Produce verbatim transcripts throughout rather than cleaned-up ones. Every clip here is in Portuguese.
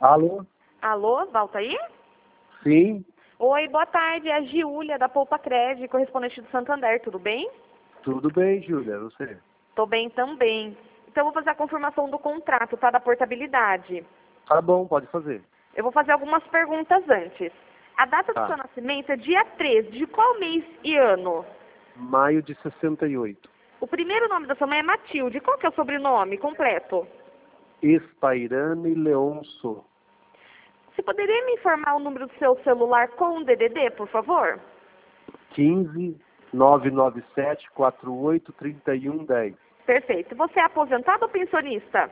Alô? Alô, Valtair? Sim, Oi, boa tarde. É a Giulia, da Poupa Cred, correspondente do Santander, tudo bem? tudo bem, Júlia, você? Tô bem também. Então, eu vou fazer a confirmação do contrato, tá? Da portabilidade. Tá bom, pode fazer. Eu vou fazer algumas perguntas antes. A data do Tá. seu nascimento é dia treze. De qual mês e ano? Maio de sessenta e oito. O primeiro nome da sua mãe é Matilde. Qual que é o sobrenome completo? Espairane Leonço. Você poderia me informar o número do seu celular com o D D D, por favor? quinze, nove nove sete, quatro oito, três um, dez. Perfeito. Você é aposentado ou pensionista?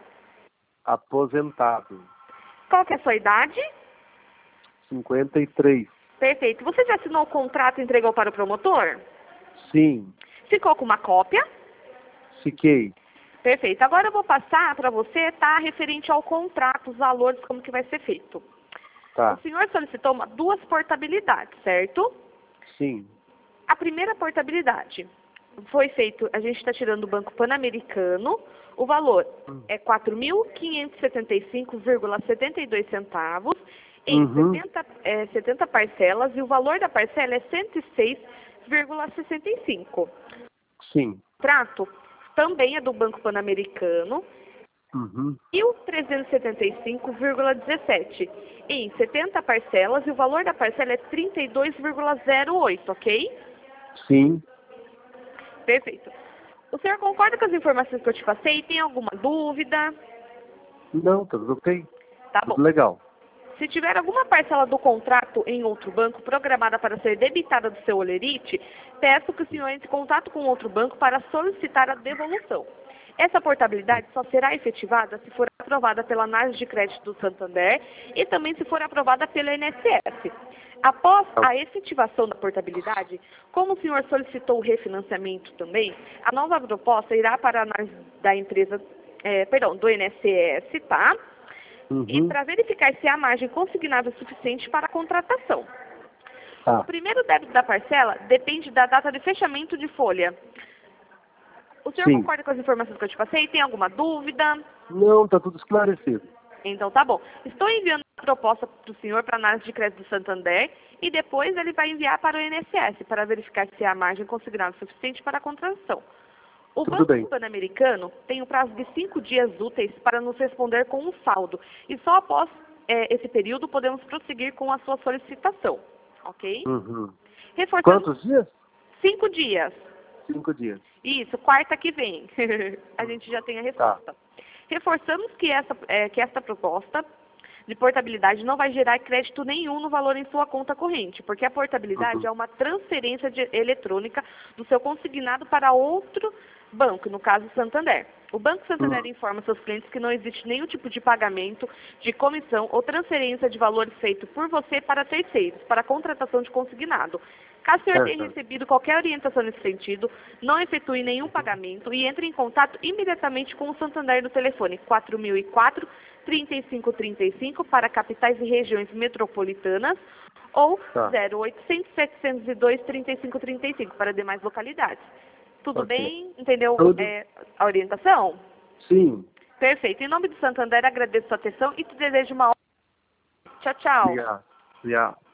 Aposentado. Qual que é a sua idade? cinquenta e três. Perfeito. Você já assinou o contrato e entregou para o promotor? Sim, Ficou com uma cópia? fiquei. Perfeito. Agora eu vou passar para você, tá, referente ao contrato, os valores, como que vai ser feito. Tá, O senhor solicitou uma, duas portabilidades, certo? sim. A primeira portabilidade foi feito, a gente está tirando do Banco Pan-Americano, o valor Hum. é quatro mil quinhentos e setenta e cinco vírgula setenta e dois centavos em Uhum. setenta, é, setenta parcelas e o valor da parcela é cento e seis vírgula sessenta e cinco. Sim. O contrato também é do Banco Pan-Americano, Uhum. mil trezentos e setenta e cinco vírgula dezessete em setenta parcelas e o valor da parcela é trinta e dois vírgula zero oito, ok? Sim. Perfeito. O senhor concorda com as informações que eu te passei? Tem alguma dúvida? Não, tá tudo ok. Tá bom. Tudo legal. Se tiver alguma parcela do contrato em outro banco programada para ser debitada do seu holerite, peço que o senhor entre em contato com outro banco para solicitar a devolução. Essa portabilidade só será efetivada se for aprovada pela análise de crédito do Santander e também se for aprovada pela I N S S. Após a efetivação da portabilidade, como o senhor solicitou o refinanciamento também, a nova proposta irá para a análise da empresa, eh, perdão, do I N S S, tá? E Uhum. para verificar se há margem consignável suficiente para a contratação. O Tá. primeiro débito da parcela depende da data de fechamento de folha. O senhor Sim. concorda com as informações que eu te passei? Tem alguma dúvida? Não, tá tudo esclarecido. Então tá bom. Estou enviando a proposta para o senhor para análise de crédito do Santander e depois ele vai enviar para o I N S S para verificar se há margem consignável suficiente para a contratação. O Tudo bem. Banco Pan-Americano tem um prazo de cinco dias úteis para nos responder com um saldo e só após eh, esse período podemos prosseguir com a sua solicitação, ok? Uhum. Reforçamos Quantos dias? cinco dias. Cinco dias. Isso, quarta que vem. A gente já tem a resposta. Reforçamos que essa, é, que esta proposta de portabilidade não vai gerar crédito nenhum no valor em sua conta corrente, porque a portabilidade Uhum. é uma transferência de- eletrônica do seu consignado para outro banco, no caso Santander. O Banco Santander Uhum. informa seus clientes que não existe nenhum tipo de pagamento, de comissão ou transferência de valores feito por você para terceiros, para a contratação de consignado. Caso o senhor tenha Certo. recebido qualquer orientação nesse sentido, não efetue nenhum pagamento e entre em contato imediatamente com o Santander no telefone quatro mil e quatro, trinta e cinco trinta e cinco para capitais e regiões metropolitanas ou Tá. zero oitocentos, setecentos e dois, trinta e cinco trinta e cinco para demais localidades. Tudo Ok. bem? Entendeu Tudo. é, a orientação? Sim. Perfeito. Em nome do Santander, agradeço a sua atenção e te desejo uma ótima. Tchau, tchau. Obrigado. Obrigado.